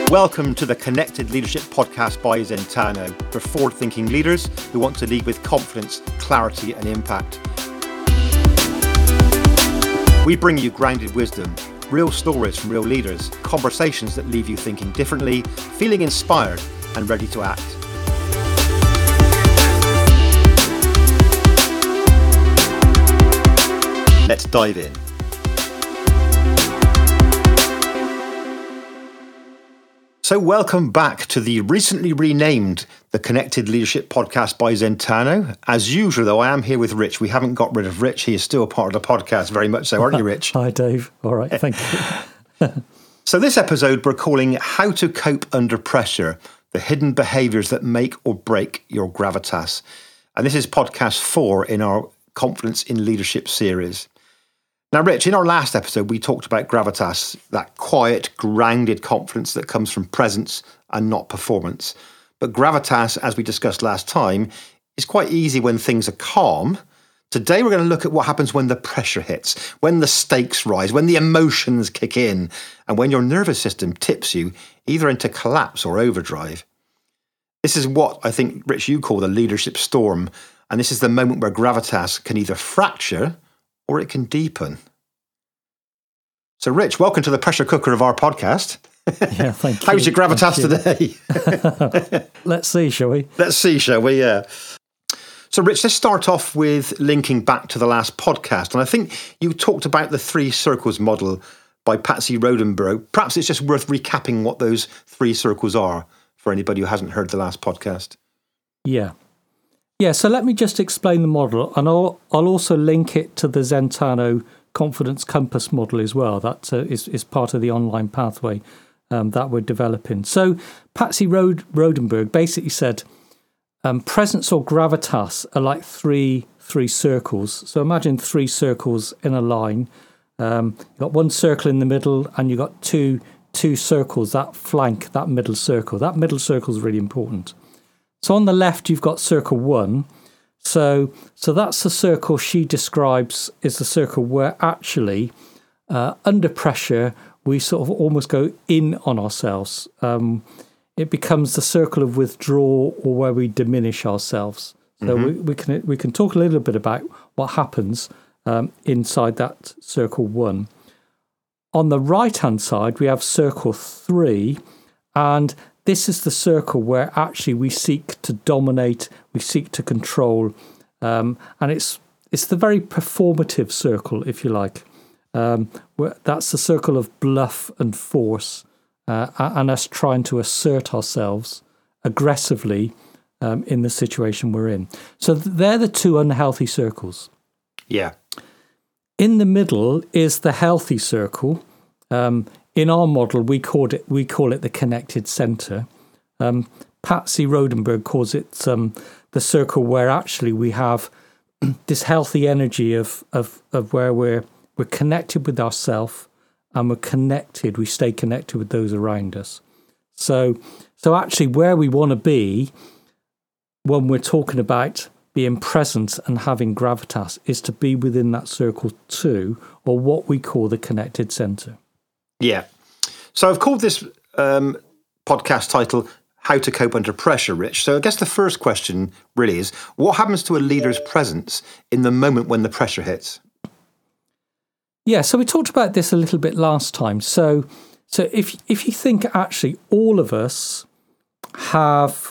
Welcome to the Connected Leadership Podcast by Zentano for forward-thinking leaders who want to lead with confidence, clarity and impact. We bring you grounded wisdom, real stories from real leaders, conversations that leave you thinking differently, feeling inspired and ready to act. Let's dive in. So welcome back to the recently renamed the Connected Leadership Podcast by Zentano. As usual, though, I am here with Rich. We haven't got rid of Rich. He is still a part of the podcast, very much so, aren't you, Rich? Hi, Dave. All right, thank you. So this episode, we're calling How to Cope Under Pressure, the hidden behaviours that make or break your gravitas. And this is podcast 4 in our Confidence in Leadership series. Now, Rich, in our last episode, we talked about gravitas, that quiet, grounded confidence that comes from presence and not performance. But gravitas, as we discussed last time, is quite easy when things are calm. Today, we're going to look at what happens when the pressure hits, when the stakes rise, when the emotions kick in, and when your nervous system tips you either into collapse or overdrive. This is what I think, Rich, you call the leadership storm. And this is the moment where gravitas can either fracture or it can deepen. So, Rich, welcome to the pressure cooker of our podcast. Yeah, thank you. How's your gravitas today? Let's see, shall we? Let's see, shall we? Yeah. So, Rich, let's start off with linking back to the last podcast. And I think you talked about the 3 circles model by Patsy Rodenburg. Perhaps it's just worth recapping what those 3 circles are for anybody who hasn't heard the last podcast. Yeah, so let me just explain the model, and I'll also link it to the Zentano Confidence Compass model as well. That is part of the online pathway that we're developing. So Patsy Rodenburg basically said presence or gravitas are like three circles. So imagine 3 circles in a line. You've got 1 circle in the middle, and you've got two circles that flank that middle circle. That middle circle is really important. So on the left, you've got circle 1. So that's the circle she describes is the circle where actually, under pressure, we sort of almost go in on ourselves. It becomes the circle of withdrawal or where we diminish ourselves. So we can talk a little bit about what happens inside that circle 1. On the right-hand side, we have circle 3, and this is the circle where actually we seek to dominate, we seek to control, and it's the very performative circle, if you like. That's the circle of bluff and force, and us trying to assert ourselves aggressively in the situation we're in. So they're the 2 unhealthy circles. Yeah. In the middle is the healthy circle. In our model, we call it the connected center. Patsy Rodenburg calls it the circle where actually we have this healthy energy of where we're connected with ourselves, and we stay connected with those around us. So actually where we want to be when we're talking about being present and having gravitas is to be within that circle 2, or what we call the connected center. Yeah. So I've called this podcast title How to Cope Under Pressure, Rich. So I guess the first question really is, what happens to a leader's presence in the moment when the pressure hits? Yeah, so we talked about this a little bit last time. So if you think actually all of us have,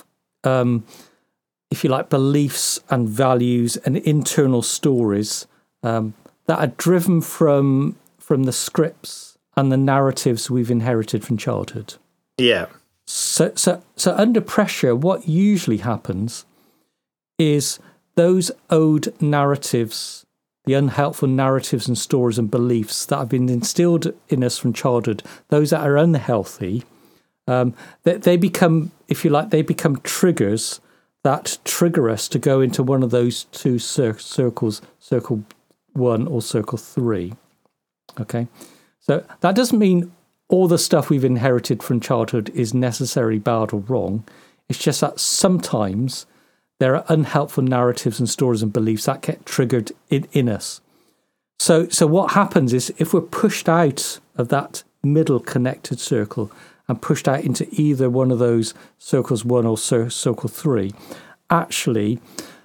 if you like, beliefs and values and internal stories that are driven from the scripts and the narratives we've inherited from childhood. Yeah. So under pressure, what usually happens is those old narratives, the unhelpful narratives and stories and beliefs that have been instilled in us from childhood, those that are unhealthy, they become, if you like, they become triggers that trigger us to go into one of those 2 circles, circle 1 or circle 3. Okay? So that doesn't mean all the stuff we've inherited from childhood is necessarily bad or wrong. It's just that sometimes there are unhelpful narratives and stories and beliefs that get triggered in us. So what happens is if we're pushed out of that middle connected circle and pushed out into either one of those circles 1 or circle 3. Actually,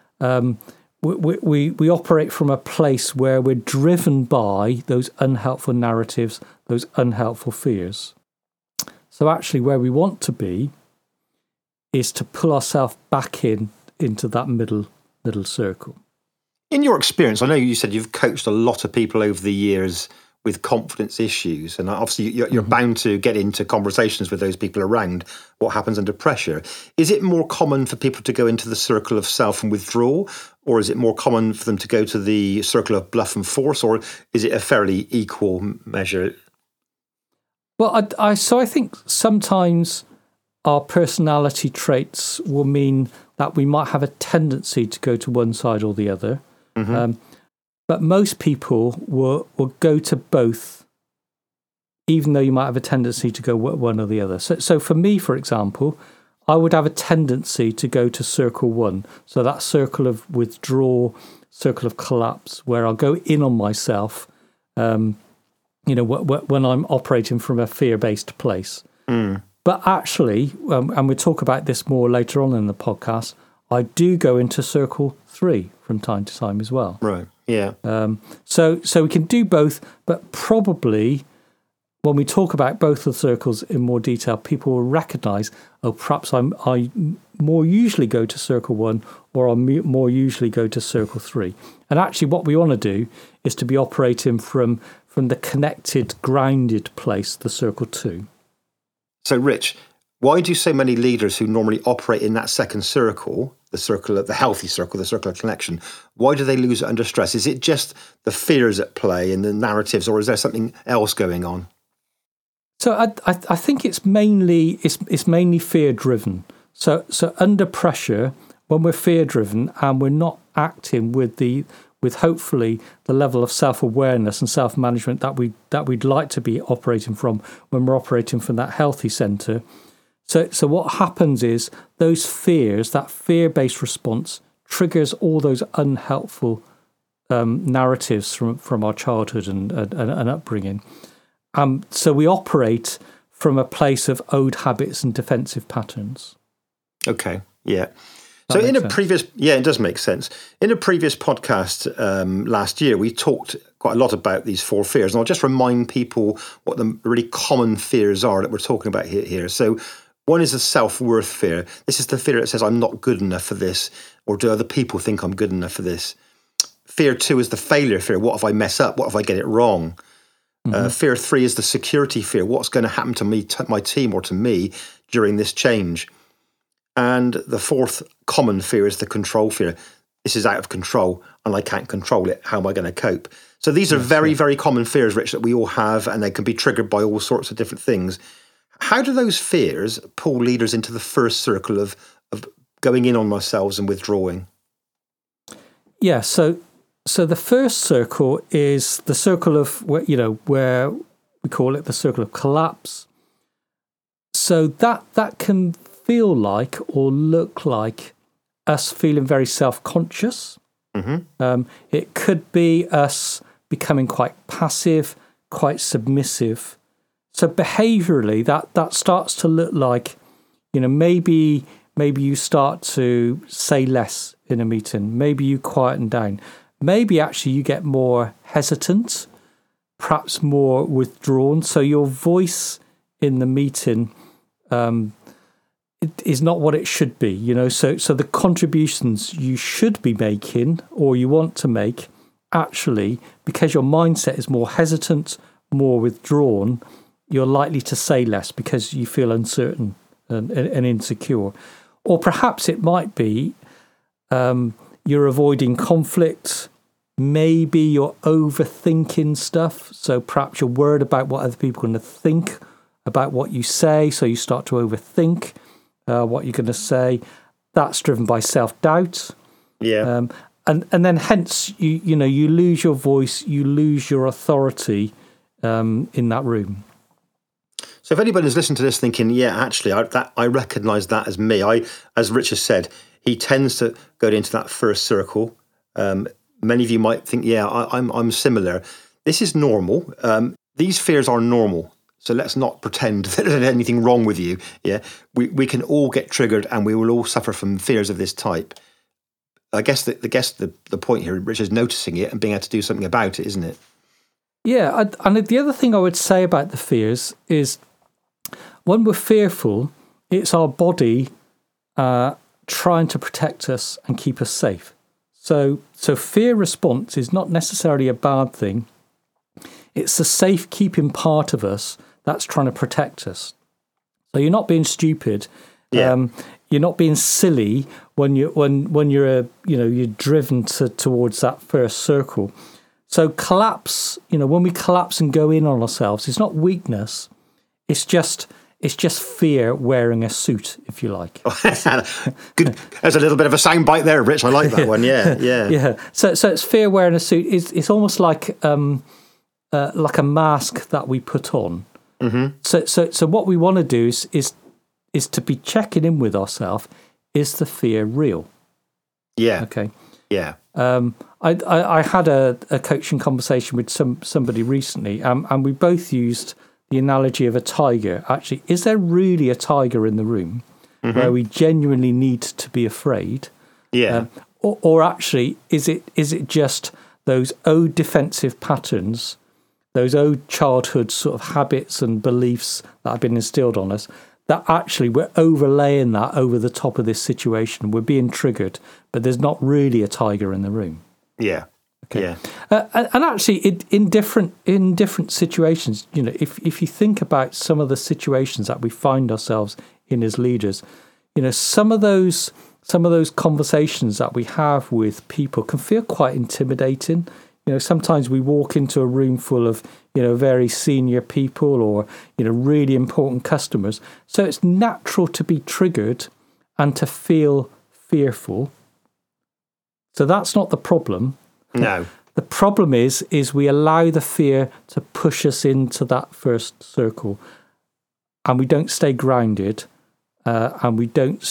we operate from a place where we're driven by those unhelpful narratives, those unhelpful fears. So actually where we want to be is to pull ourselves back into that middle circle. In your experience, I know you said you've coached a lot of people over the years with confidence issues, and obviously you're bound to get into conversations with those people around what happens under pressure. Is it more common for people to go into the circle of self and withdrawal, or is it more common for them to go to the circle of bluff and force, or is it a fairly equal measure? Well, I think sometimes our personality traits will mean that we might have a tendency to go to one side or the other. But most people will go to both, even though you might have a tendency to go one or the other. So for me, for example, I would have a tendency to go to circle 1. So that circle of withdrawal, circle of collapse, where I'll go in on myself, when I'm operating from a fear-based place. But actually, and we'll talk about this more later on in the podcast, I do go into circle 3 from time to time as well. Right. Yeah. So we can do both, but probably when we talk about both of the circles in more detail, people will recognise, perhaps I more usually go to circle 1, or I more usually go to circle 3. And actually, what we want to do is to be operating from the connected, grounded place, the circle 2. So, Rich, why do so many leaders who normally operate in that second circle, the healthy circle, the circle of connection, why do they lose it under stress? Is it just the fears at play and the narratives, or is there something else going on? So I think it's mainly fear driven. So under pressure, when we're fear driven and we're not acting with hopefully the level of self-awareness and self-management that we'd like to be operating from when we're operating from that healthy centre. So what happens is those fears, that fear-based response, triggers all those unhelpful narratives from our childhood and upbringing. So we operate from a place of old habits and defensive patterns. Okay, yeah. So in a previous, it does make sense. In a previous podcast last year, we talked quite a lot about these 4 fears, and I'll just remind people what the really common fears are that we're talking about here. So one is a self-worth fear. This is the fear that says I'm not good enough for this, or do other people think I'm good enough for this? Fear 2 is the failure fear. What if I mess up? What if I get it wrong? Fear 3 is the security fear. What's going to happen to me, my team, or to me during this change? And the 4th common fear is the control fear. This is out of control and I can't control it. How am I going to cope? So these are very, very common fears, Rich, that we all have, and they can be triggered by all sorts of different things. How do those fears pull leaders into the first circle of going in on ourselves and withdrawing? Yeah, so the first circle is the circle of where we call it the circle of collapse. So that can feel like or look like us feeling very self-conscious. It could be us becoming quite passive, quite submissive. So behaviourally, that starts to look like, maybe you start to say less in a meeting. Maybe you quieten down. Maybe actually you get more hesitant, perhaps more withdrawn. So your voice in the meeting it is not what it should be, So the contributions you should be making or you want to make, actually, because your mindset is more hesitant, more withdrawn, you're likely to say less because you feel uncertain and insecure. Or perhaps it might be you're avoiding conflict. Maybe you're overthinking stuff. So perhaps you're worried about what other people are going to think about what you say. So you start to overthink what you're going to say. That's driven by self-doubt. Yeah. And then hence, you lose your voice, you lose your authority in that room. So if anybody's listening to this thinking, actually, I recognise that as me. As Richard said, he tends to go into that first circle. Many of you might think, I'm similar. This is normal. These fears are normal. So let's not pretend that there's anything wrong with you. Yeah, we can all get triggered, and we will all suffer from fears of this type. I guess the point here, Rich, is noticing it and being able to do something about it, isn't it? Yeah, and the other thing I would say about the fears is when we're fearful, it's our body trying to protect us and keep us safe. So fear response is not necessarily a bad thing. It's the safekeeping part of us that's trying to protect us. So you're not being stupid. Yeah. You're not being silly when you're driven towards that first circle. So collapse, when we collapse and go in on ourselves, it's not weakness. It's just fear wearing a suit, if you like. Good. There's a little bit of a soundbite there, Rich. I like that one. Yeah. Yeah. So it's fear wearing a suit. It's almost like a mask that we put on. Mm-hmm. So what we want to do is to be checking in with ourselves. Is the fear real? Yeah. Okay. Yeah. I had a coaching conversation with somebody recently, and we both used the analogy of a tiger. Actually, is there really a tiger in the room where we genuinely need to be afraid? Yeah. Or actually, is it just those old defensive patterns, those old childhood sort of habits and beliefs that have been instilled on us, that actually we're overlaying that over the top of this situation? We're being triggered, but there's not really a tiger in the room. Yeah. Okay. Yeah. And actually, in different situations, if you think about some of the situations that we find ourselves in as leaders, some of those conversations that we have with people can feel quite intimidating. Sometimes we walk into a room full of very senior people or really important customers. So it's natural to be triggered and to feel fearful. So that's not the problem. No. The problem is we allow the fear to push us into that first circle, and we don't stay grounded, and we don't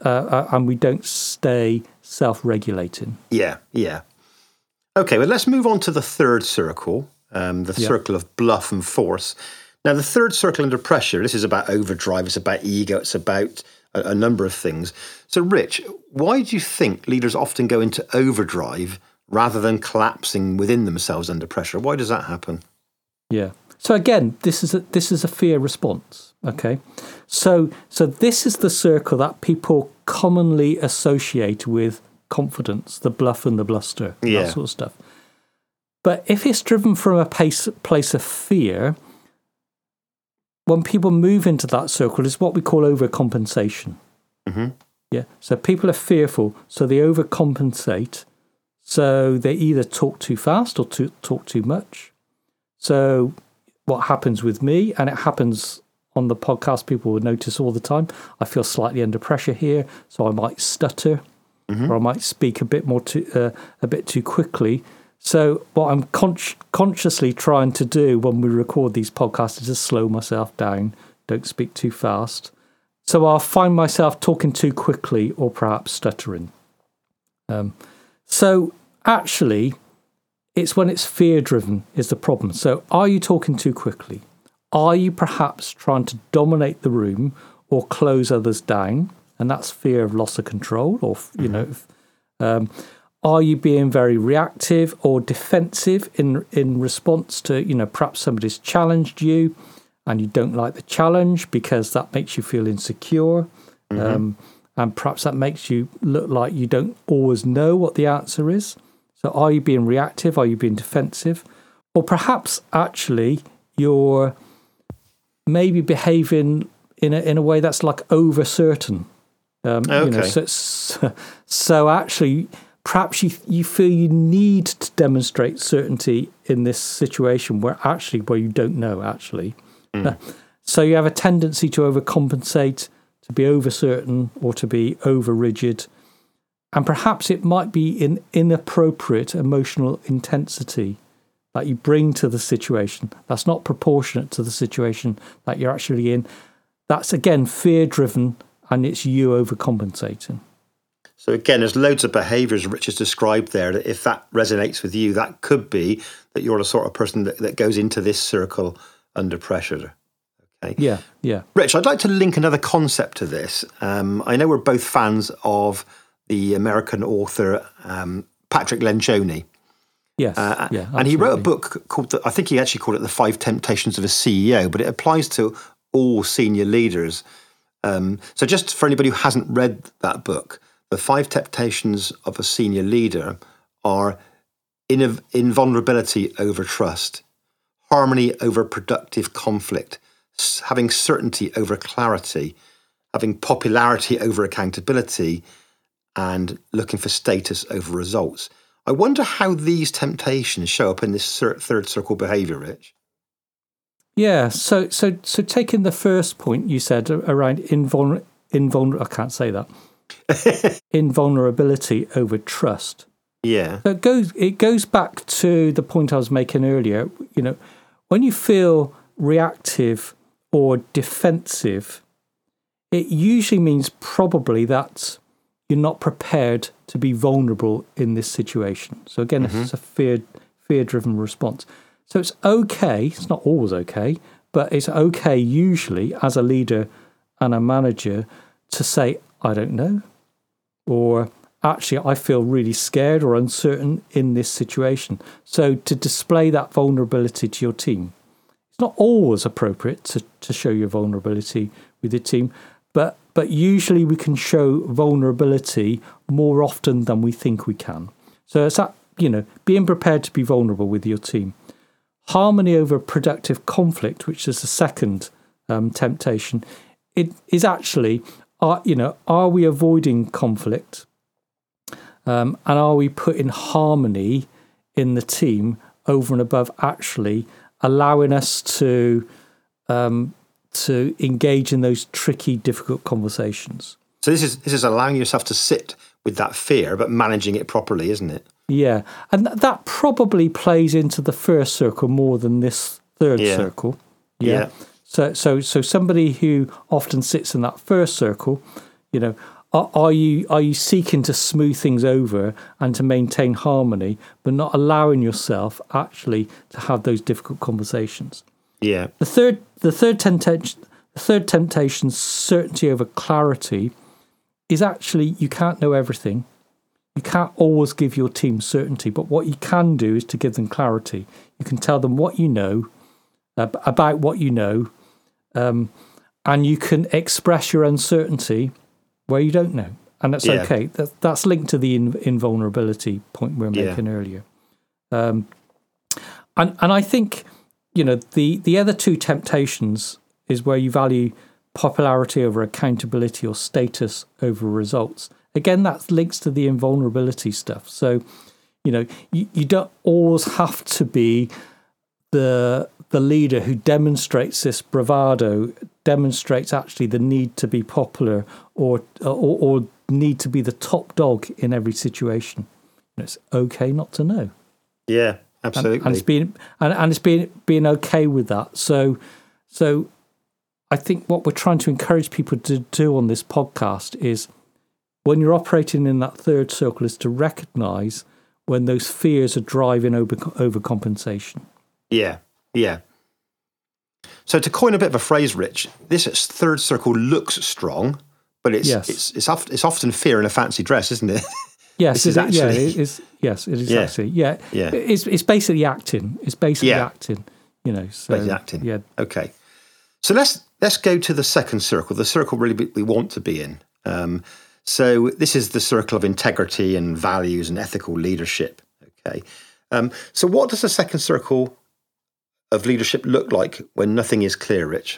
stay self-regulating. Yeah. Okay, well, let's move on to the third circle, circle of bluff and force. Now, the third circle under pressure, this is about overdrive, it's about ego, it's about a number of things. So, Rich, why do you think leaders often go into overdrive rather than collapsing within themselves under pressure? Why does that happen? Yeah. So again, this is a fear response. Okay. So this is the circle that people commonly associate with confidence, the bluff and the bluster, that sort of stuff. But if it's driven from a place of fear, when people move into that circle, it's what we call overcompensation. Mm-hmm. Yeah. So people are fearful, so they overcompensate. So they either talk too fast or talk too much. So what happens with me, and it happens on the podcast, people will notice all the time, I feel slightly under pressure here, so I might stutter, or I might speak a bit too quickly. So what I'm consciously trying to do when we record these podcasts is to slow myself down, don't speak too fast. So I'll find myself talking too quickly or perhaps stuttering. So actually, it's when it's fear-driven is the problem. So are you talking too quickly? Are you perhaps trying to dominate the room or close others down? And that's fear of loss of control. Or, are you being very reactive or defensive in response to, perhaps somebody's challenged you and you don't like the challenge because that makes you feel insecure. And perhaps that makes you look like you don't always know what the answer is. So are you being reactive? Are you being defensive? Or perhaps actually you're maybe behaving in a way that's like over certain. So actually, perhaps you feel you need to demonstrate certainty in this situation where you don't know actually. So you have a tendency to overcompensate, to be over certain or to be over rigid. And perhaps it might be an inappropriate emotional intensity that you bring to the situation. That's not proportionate to the situation that you're actually in. That's, again, fear-driven, and it's you overcompensating. So again, there's loads of behaviours Rich has described there that if that resonates with you, that could be that you're the sort of person that goes into this circle under pressure. Okay. Yeah. Rich, I'd like to link another concept to this. I know we're both fans of the American author Patrick Lencioni. Yes. And he wrote a book called, I think he actually called it The 5 Temptations of a CEO, but it applies to all senior leaders. So just for anybody who hasn't read that book, the 5 Temptations of a Senior Leader are invulnerability over trust, harmony over productive conflict, having certainty over clarity, having popularity over accountability, and looking for status over results. I wonder how these temptations show up in this third circle behaviour, Rich. Yeah. So taking the first point you said around I can't say that. Invulnerability over trust. Yeah. So it goes back to the point I was making earlier. You know, when you feel reactive or defensive, it usually means probably that you're not prepared to be vulnerable in this situation. So again, it's a fear-driven response. So it's okay, it's not always okay, but it's okay usually as a leader and a manager to say, I don't know, or actually I feel really scared or uncertain in this situation. So to display that vulnerability to your team. It's not always appropriate to show your vulnerability with your team, but usually we can show vulnerability more often than we think we can. So it's that, being prepared to be vulnerable with your team. Harmony over productive conflict, which is the second temptation, it is actually, are we avoiding conflict? And are we putting harmony in the team over and above actually allowing us to engage in those tricky, difficult conversations? So this is allowing yourself to sit with that fear, but managing it properly, isn't it? Yeah, and that probably plays into the first circle more than this third circle. Yeah. So somebody who often sits in that first circle, are you seeking to smooth things over and to maintain harmony, but not allowing yourself actually to have those difficult conversations? Yeah. The third temptation, certainty over clarity, is actually you can't know everything. You can't always give your team certainty, but what you can do is to give them clarity. You can tell them what you know, about what you know, and you can express your uncertainty where you don't know. And that's okay. That's linked to the invulnerability point we were making earlier. And I think, the other two temptations is where you value popularity over accountability or status over results. Again, that links to the invulnerability stuff. So, you don't always have to be the leader who demonstrates this bravado, demonstrates actually the need to be popular or need to be the top dog in every situation. It's okay not to know. Yeah, absolutely. And it's being okay with that. So I think what we're trying to encourage people to do on this podcast is, when you're operating in that third circle, is to recognise when those fears are driving overcompensation. Yeah. So to coin a bit of a phrase, Rich, this third circle looks strong, but it's often fear in a fancy dress, isn't it? Yes, it is. Yes, it is actually. Yeah. It's basically acting. It's basically acting. So basically acting. Yeah. Okay. So let's go to the second circle, the circle really we want to be in. So this is the circle of integrity and values and ethical leadership. Okay. So what does the second circle of leadership look like when nothing is clear, Rich?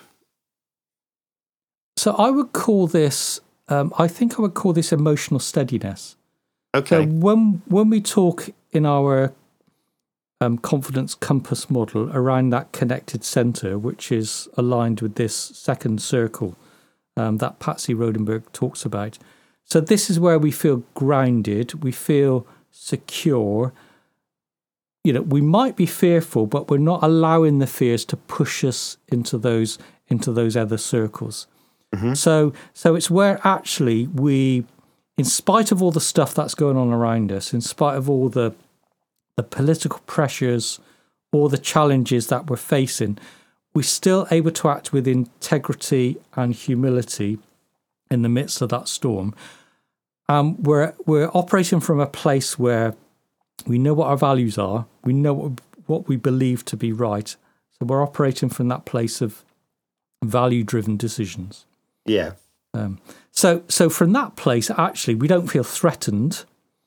So I would call this, emotional steadiness. Okay. So when we talk in our confidence compass model around that connected centre, which is aligned with this second circle that Patsy Rodenberg talks about. So this is where we feel grounded, we feel secure. We might be fearful, but we're not allowing the fears to push us into those other circles. Mm-hmm. So it's where actually we, in spite of all the stuff that's going on around us, in spite of all the political pressures, all the challenges that we're facing, we're still able to act with integrity and humility in the midst of that storm. We're operating from a place where we know what our values are, we know what we believe to be right. So we're operating from that place of value-driven decisions. Yeah. So from that place, actually, we don't feel threatened,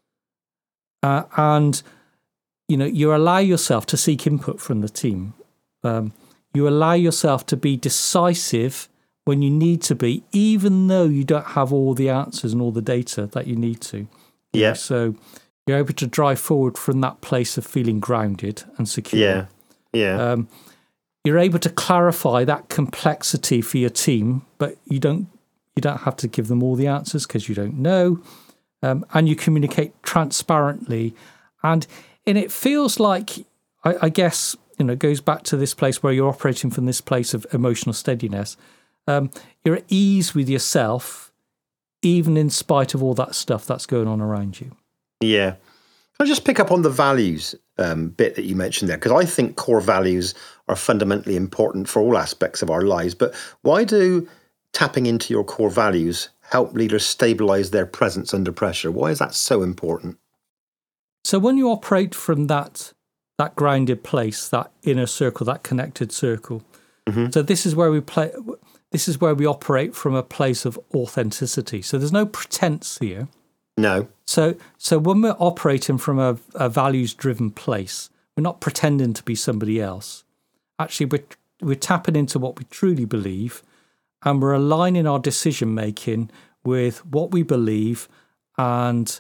and you allow yourself to seek input from the team. You allow yourself to be decisive when you need to be, even though you don't have all the answers and all the data that you need to. Yeah. So you're able to drive forward from that place of feeling grounded and secure. Yeah. Yeah. You're able to clarify that complexity for your team, but you don't have to give them all the answers because you don't know. And you communicate transparently. And it feels like, I guess, it goes back to this place where you're operating from this place of emotional steadiness. You're at ease with yourself, even in spite of all that stuff that's going on around you. Yeah. Can I just pick up on the values bit that you mentioned there? Because I think core values are fundamentally important for all aspects of our lives. But why do tapping into your core values help leaders stabilize their presence under pressure? Why is that so important? So when you operate from that grounded place, that inner circle, that connected circle, so this is where we operate from a place of authenticity. So there's no pretense here. No. So when we're operating from a values-driven place, we're not pretending to be somebody else. Actually, we're tapping into what we truly believe, and we're aligning our decision-making with what we believe, and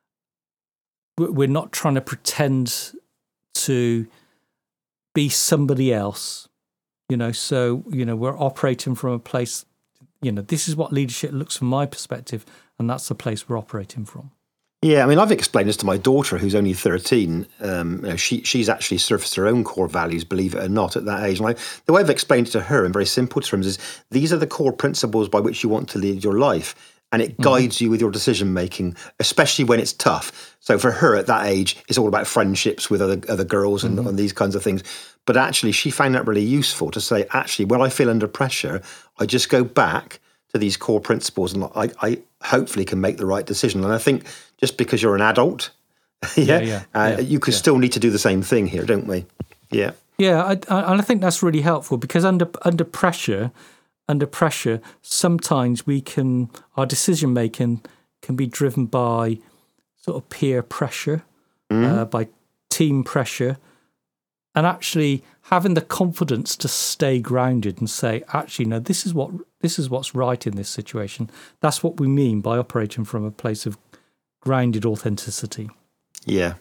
we're not trying to pretend to be somebody else. So we're operating from a place, this is what leadership looks from my perspective, and that's the place we're operating from. Yeah, I mean, I've explained this to my daughter, who's only 13. She's actually surfaced her own core values, believe it or not, at that age. And the way I've explained it to her in very simple terms is these are the core principles by which you want to lead your life. And it guides you with your decision-making, especially when it's tough. So for her at that age, it's all about friendships with other girls and these kinds of things. But actually, she found that really useful to say, actually, when I feel under pressure, I just go back to these core principles and I hopefully can make the right decision. And I think just because you're an adult, you could still need to do the same thing here, don't we? Yeah. Yeah, I think that's really helpful because under pressure, sometimes our decision making can be driven by sort of peer pressure, by team pressure, and actually having the confidence to stay grounded and say, actually, no, this is what's right in this situation. That's what we mean by operating from a place of grounded authenticity. Yeah.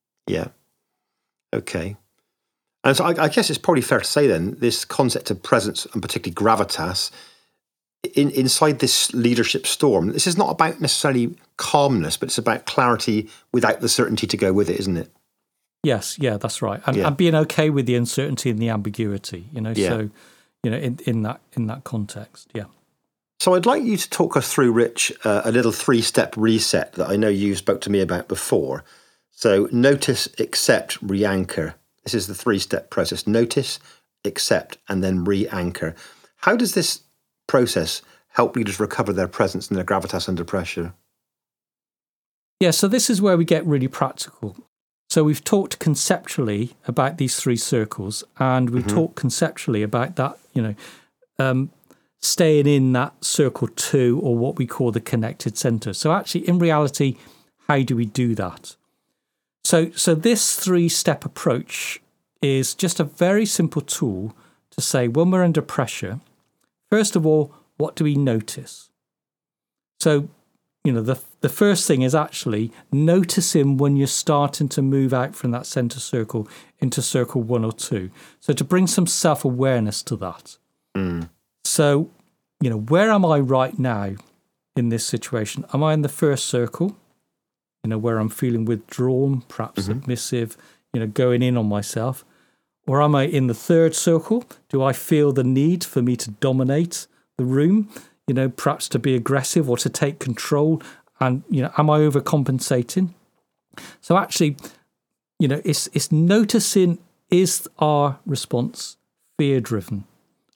Okay. And so I guess it's probably fair to say then, this concept of presence and particularly gravitas inside this leadership storm, this is not about necessarily calmness, but it's about clarity without the certainty to go with it, isn't it? Yes, yeah, that's right. And being okay with the uncertainty and the ambiguity, so, in that context, yeah. So I'd like you to talk us through, Rich, a little 3-step reset that I know you spoke to me about before. So notice, accept, re-anchor. This is the 3-step process. Notice, accept, and then re-anchor. How does this process help leaders recover their presence and their gravitas under pressure? Yeah, so this is where we get really practical. So we've talked conceptually about these 3 circles, and we've talked conceptually about that, staying in that circle 2, or what we call the connected center. So actually, in reality, how do we do that? So this 3-step approach is just a very simple tool to say when we're under pressure, first of all, what do we notice? So, the first thing is actually noticing when you're starting to move out from that center circle into circle 1 or 2. So to bring some self-awareness to that. So, where am I right now in this situation? Am I in the first circle, where I'm feeling withdrawn, perhaps submissive, going in on myself? Or am I in the 3rd circle? Do I feel the need for me to dominate the room, perhaps to be aggressive or to take control? And, am I overcompensating? So actually, it's noticing, is our response fear-driven?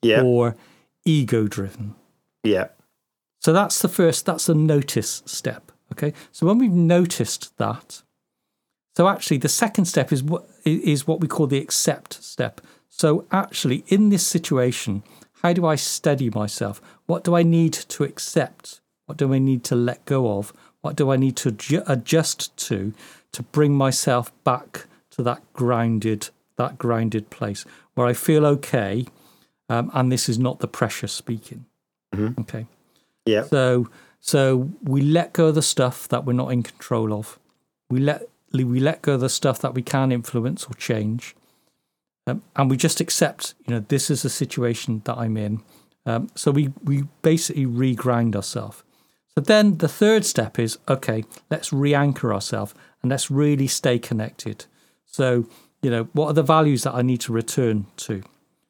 Yeah. or ego-driven. Yeah. So that's the notice step. Okay. So when we've noticed that, so actually the second step is what we call the accept step. So actually in this situation, how do I steady myself? What do I need to accept? What do I need to let go of? What do I need to adjust to bring myself back to that grounded place where I feel okay, and this is not the pressure speaking. Mm-hmm. Okay. Yeah. So we let go of the stuff that we're not in control of. We let go of the stuff that we can influence or change, and we just accept. This is a situation that I'm in. So we basically regrind ourselves. So then the third step is, okay, let's re-anchor ourselves and let's really stay connected. So, what are the values that I need to return to?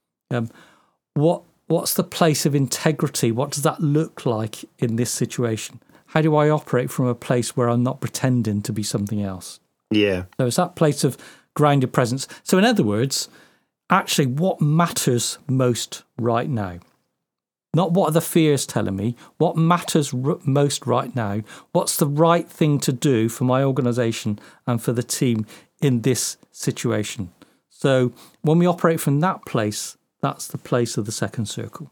What's the place of integrity? What does that look like in this situation? How do I operate from a place where I'm not pretending to be something else? Yeah. So it's that place of grounded presence. So in other words, actually what matters most right now? Not what are the fears telling me, what matters most right now, what's the right thing to do for my organisation and for the team in this situation. So when we operate from that place, that's the place of the second circle.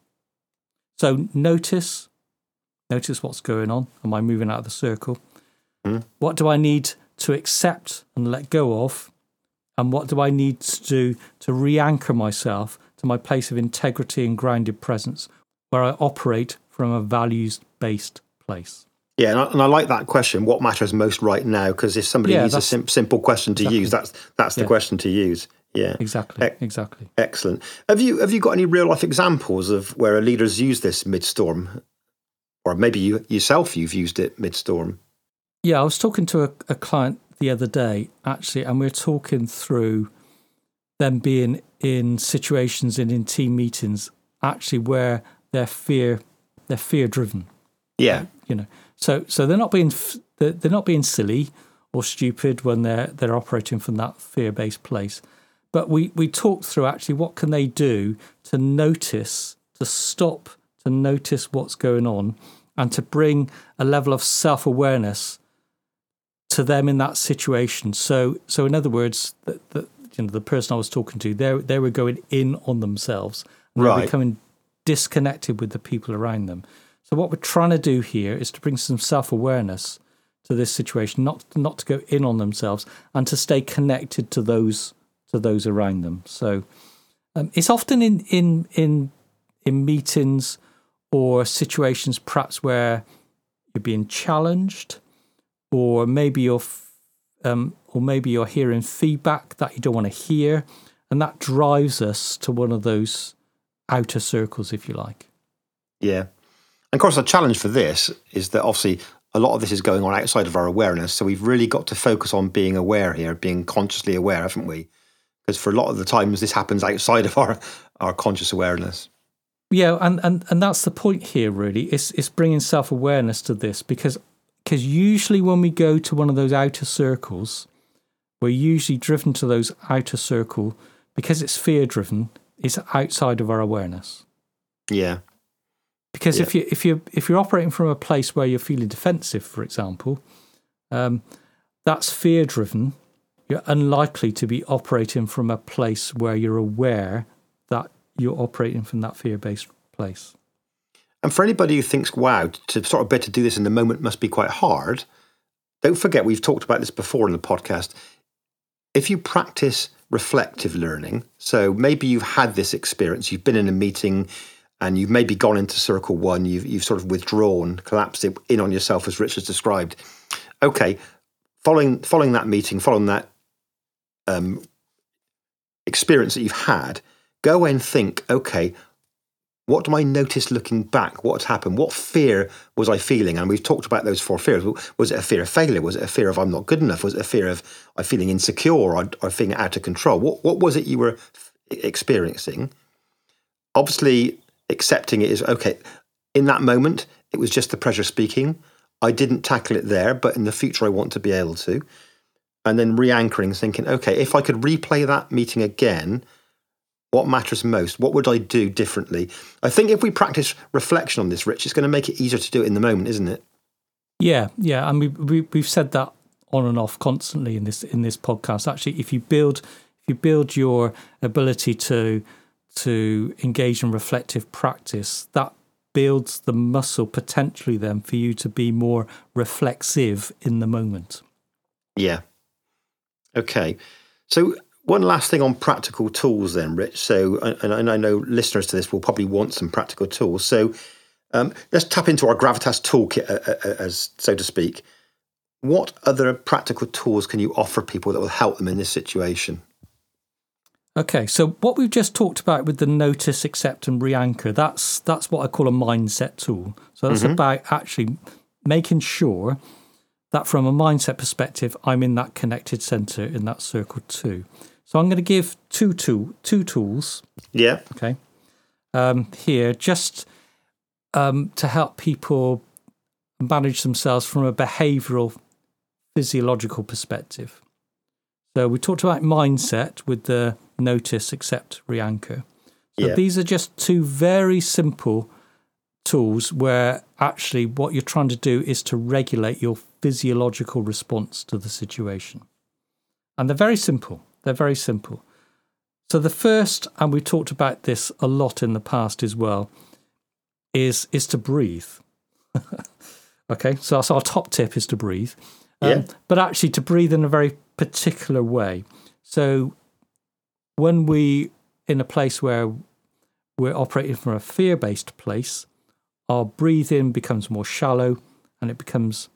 So notice what's going on. Am I moving out of the circle? What do I need to accept and let go of? And what do I need to do to re-anchor myself to my place of integrity and grounded presence, where I operate from a values-based place? Yeah, and I like that question, what matters most right now? Because if somebody needs a simple question to use, that's the question to use. Yeah, exactly. Excellent. Have you got any real-life examples of where a leader's used this mid-storm? Or maybe you've used it mid-storm? Yeah, I was talking to a client the other day, actually, and we were talking through them being in situations and in team meetings, actually, where they're fear-driven. Yeah. So they're not being silly or stupid when they're operating from that fear-based place. But we talked through actually what can they do to notice, to stop, to notice what's going on, and to bring a level of self-awareness to them in that situation. So in other words, the person I was talking to, they were going in on themselves and they were becoming disconnected with the people around them. So what we're trying to do here is to bring some self-awareness to this situation, not to go in on themselves, and to stay connected to those around them. So it's often in meetings or situations perhaps where you're being challenged, or maybe you're hearing feedback that you don't want to hear, and that drives us to one of those outer circles, if you like. Yeah. And of course, the challenge for this is that obviously a lot of this is going on outside of our awareness. So we've really got to focus on being aware here, being consciously aware, haven't we? Because for a lot of the times this happens outside of our conscious awareness. Yeah, and that's the point here, really. It's bringing self-awareness to this, because usually when we go to one of those outer circles, we're usually driven to those outer circle because it's fear-driven. It's outside of our awareness. Yeah. Because if you're operating from a place where you're feeling defensive, for example, that's fear-driven. You're unlikely to be operating from a place where you're aware that you're operating from that fear-based place. And for anybody who thinks, wow, to sort of be able to do this in the moment must be quite hard, don't forget, we've talked about this before in the podcast. If you practice reflective learning, so maybe you've had this experience, you've been in a meeting and you've maybe gone into circle one, you've sort of withdrawn, collapsed it in on yourself, as Rich has described. Okay, following that meeting, following that experience that you've had, go away and think, okay, what do I notice looking back? What's happened? What fear was I feeling? And we've talked about those 4 fears. Was it a fear of failure? Was it a fear of I'm not good enough? Was it a fear of I'm feeling insecure or feeling out of control? What was it you were experiencing? Obviously, accepting it is, okay, in that moment, it was just the pressure speaking. I didn't tackle it there, but in the future, I want to be able to. And then re-anchoring, thinking, okay, if I could replay that meeting again, What matters most? What would I do differently? I think if we practice reflection on this, Rich, it's going to make it easier to do it in the moment, isn't it? Yeah. And we've said that on and off constantly in this podcast. Actually, if you build your ability to engage in reflective practice, that builds the muscle potentially then for you to be more reflexive in the moment. Yeah. Okay. So one last thing on practical tools then, Rich. So, and I know listeners to this will probably want some practical tools. So let's tap into our Gravitas toolkit, as so to speak. What other practical tools can you offer people that will help them in this situation? Okay, so what we've just talked about with the notice, accept and re-anchor, that's what I call a mindset tool. So that's about actually making sure that from a mindset perspective, I'm in that connected center, in that circle too. So I'm going to give two tools. Yeah. Okay. Here, just to help people manage themselves from a behavioral, physiological perspective. So we talked about mindset with the notice, accept, re-anchor. So these are just two very simple tools where actually what you're trying to do is to regulate your physiological response to the situation. And they're very simple. So the first, and we talked about this a lot in the past as well, is to breathe. Okay, so that's our top tip, is to breathe. But actually to breathe in a very particular way. So when we in a place where we're operating from a fear-based place, our breathing becomes more shallow and it becomes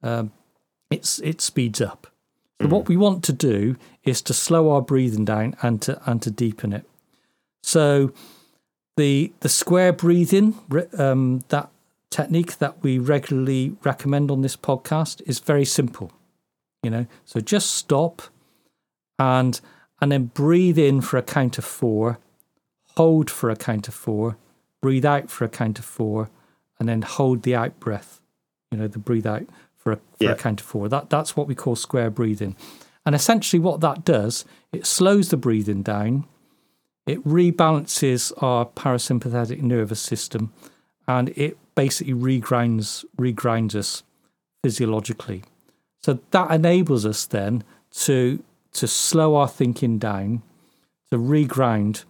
it speeds up. So what we want to do is to slow our breathing down and to deepen it. So the square breathing, that technique that we regularly recommend on this podcast, is very simple. So just stop and then breathe in for a count of 4, hold for a count of 4, breathe out for a count of 4, and then hold the out breath. The breathe out for a count of 4. That's what we call square breathing. And essentially what that does, it slows the breathing down, it rebalances our parasympathetic nervous system, and it basically regrinds us physiologically. So that enables us then to slow our thinking down, to regrind,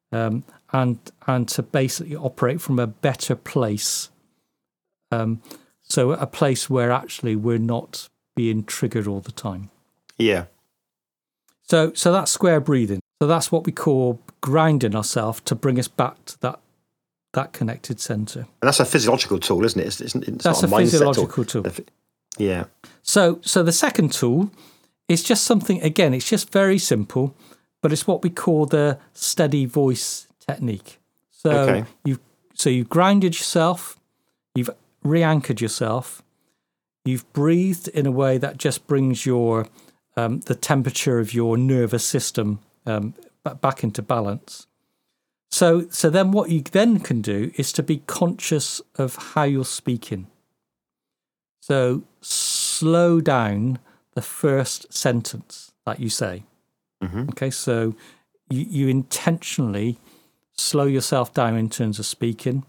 and to basically operate from a better place. So a place where actually we're not being triggered all the time. Yeah. So that's square breathing. So that's what we call grounding ourselves to bring us back to that connected center. And that's a physiological tool, isn't it? It's that's not a physiological tool. Yeah. So the second tool is just something, again, it's just very simple, but it's what we call the steady voice technique. So you've grounded yourself, you've re-anchored yourself, you've breathed in a way that just brings your the temperature of your nervous system back into balance. So then what you then can do is to be conscious of how you're speaking. So slow down the first sentence that you say. Okay, so you intentionally slow yourself down in terms of speaking.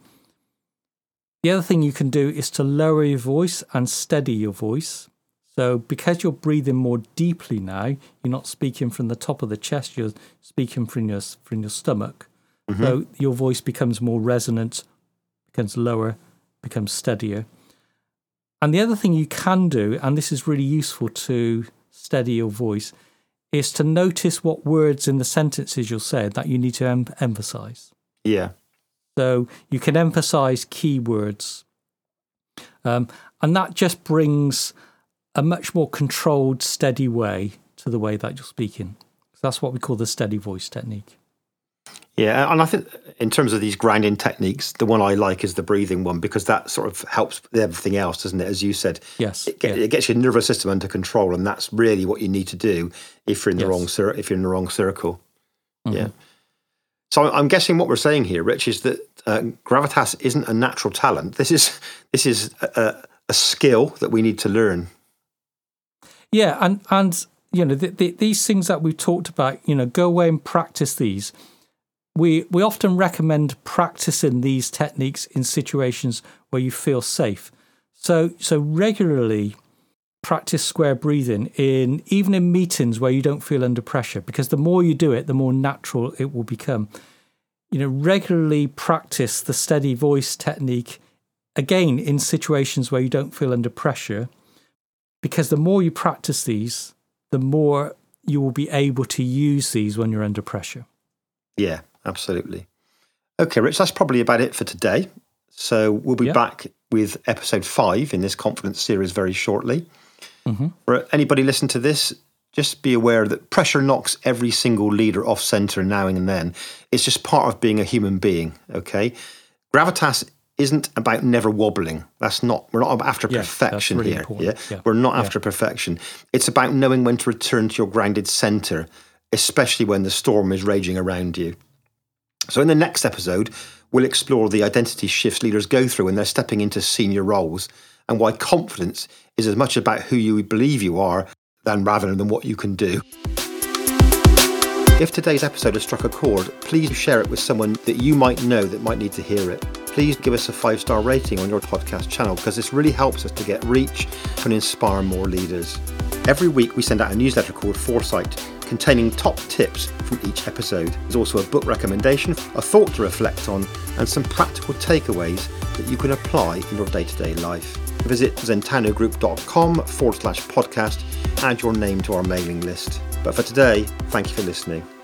The other thing you can do is to lower your voice and steady your voice. So because you're breathing more deeply now, you're not speaking from the top of the chest, you're speaking from your stomach. So your voice becomes more resonant, becomes lower, becomes steadier. And the other thing you can do, and this is really useful to steady your voice, is to notice what words in the sentences you'll say that you need to emphasize. Yeah. So you can emphasize key words. And that just brings a much more controlled, steady way to the way that you're speaking. So that's what we call the steady voice technique. Yeah, and I think in terms of these grounding techniques, the one I like is the breathing one, because that sort of helps with everything else, doesn't it? As you said, yes, it gets your nervous system under control, and that's really what you need to do if you're in the wrong circle. Yeah. So I'm guessing what we're saying here, Rich, is that gravitas isn't a natural talent. This is a skill that we need to learn. Yeah, and these things that we've talked about, go away and practice these. we often recommend practicing these techniques in situations where you feel safe. So regularly practice square breathing even in meetings where you don't feel under pressure, because the more you do it, the more natural it will become. Regularly practice the steady voice technique, again, in situations where you don't feel under pressure, because the more you practice these, the more you will be able to use these when you're under pressure. Yeah, absolutely. Okay, Rich, that's probably about it for today. So we'll be back with episode 5 in this confidence series very shortly. Mm-hmm. For anybody listening to this, just be aware that pressure knocks every single leader off centre now and then. It's just part of being a human being, okay? Gravitas isn't about never wobbling. We're not after perfection really here. Yeah? We're not after perfection. It's about knowing when to return to your grounded centre, especially when the storm is raging around you. So in the next episode, we'll explore the identity shifts leaders go through when they're stepping into senior roles, and why confidence is as much about who you believe you are rather than what you can do. If today's episode has struck a chord, please share it with someone that you might know that might need to hear it. Please give us a 5-star rating on your podcast channel, because this really helps us to get reach and inspire more leaders. Every week we send out a newsletter called Foresight, containing top tips from each episode. There's also a book recommendation, a thought to reflect on, and some practical takeaways that you can apply in your day-to-day life. Visit zentanogroup.com/podcast, add your name to our mailing list. But for today, thank you for listening.